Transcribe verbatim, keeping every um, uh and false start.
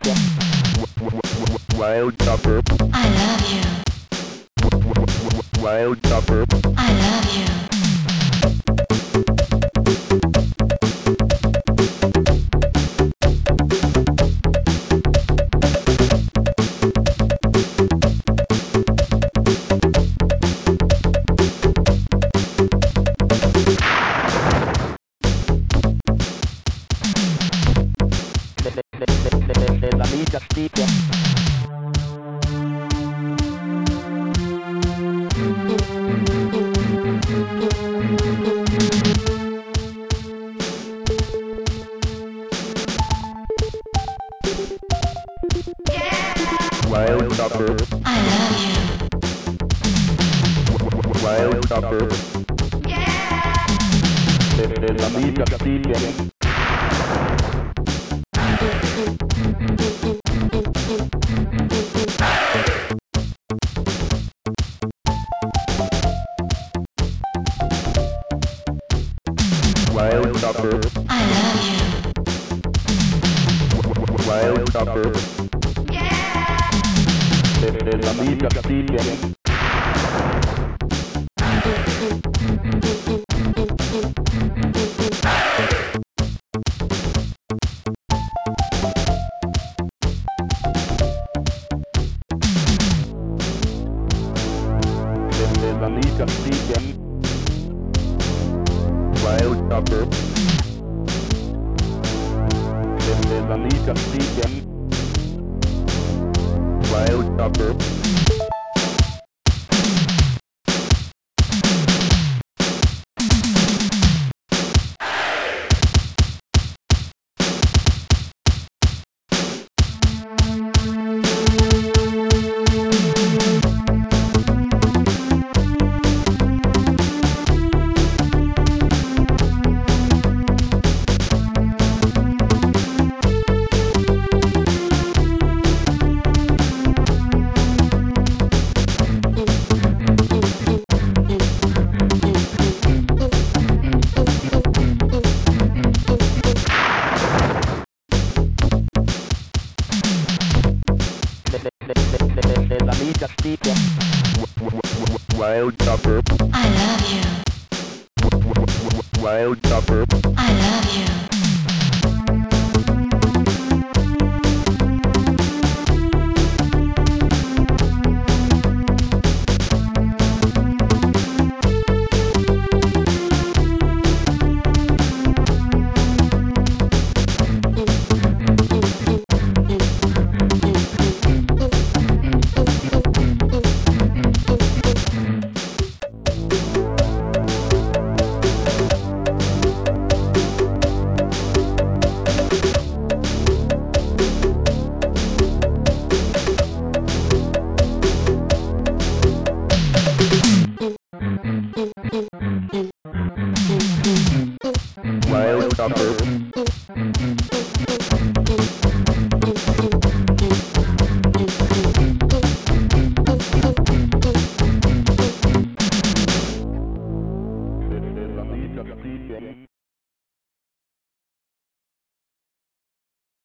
Chicken. Wild Chopper. I love you. Wild Chopper. I love you. La mica Chicken. Wild Chopper. I love you. Wild Chopper. La mica Chicken. Wild Chopper. I love you. Wild Chopper. La mica Chicken. La mica Chicken. Wild Chopper. La mica Chicken. Wild Chopper. La mica Chicken. Wild Chopper. I love you. Wild Chopper. I love you.